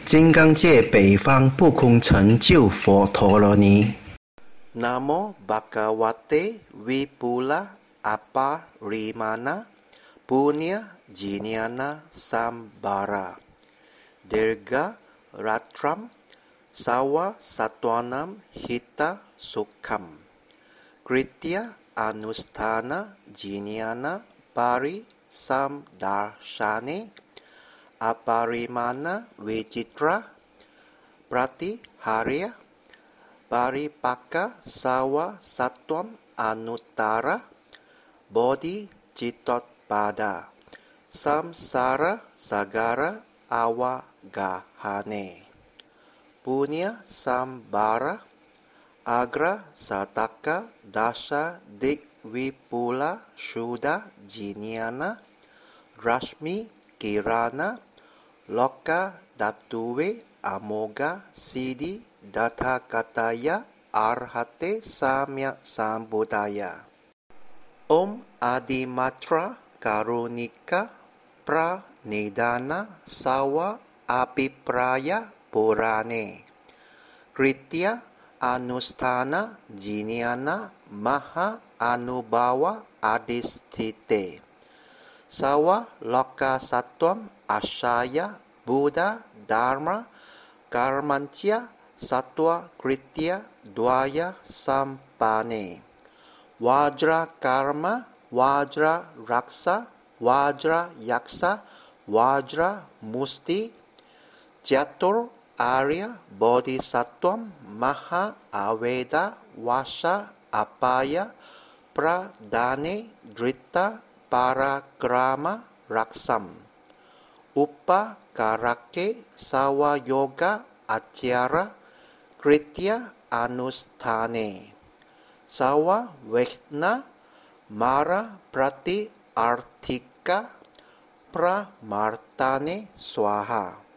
金刚界北方不空成就佛陀罗尼。 Namo Bhagavate Vipula Aparimana Punya Jnana Sambara Dirga Ratram Sawa Satwanam Hita Sukham Kritya Anusthana Jnana Pari Samdarshane Aparimana Vijitra Pratiharya Paripaka Sawa Satwam Anuttara Bodhi Citotpada Samsara Sagara Awagahane Punya Sambara Agra Sataka Dasha Dikvipula Shuddha Jnana Rashmi Kirana Loka Daptuve Amoga Siddhi Dathakataya Arhate Samya Sambuddhaya Om Adimatra Karunika Pranidhana Sawa Apipraya Purane Kritya Anusthana Jnana Maha Anubhava Adhisthite Sawa Loka Sattvam Ashaya Buddha Dharma Karmancha Sattva Kritya Dvaya Sampane Vajra Karma Vajra Raksa Vajra Yaksa Vajra Musti Jatur Arya Bodhisattvam Maha Aveda Vasha Apaya Pradane Drita Parakrama Raksam Upa Karake Sawa Yoga Acara Kritya Anusthane Sawa Vehna Mara Prati Arthika Pramartane Swaha